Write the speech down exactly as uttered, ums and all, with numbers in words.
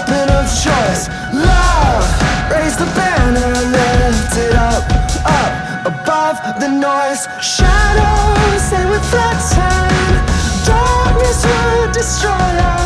weapon of choice. Love, raise the banner, lift it up, up above the noise. Shadows, they would threaten. Darkness would destroy us.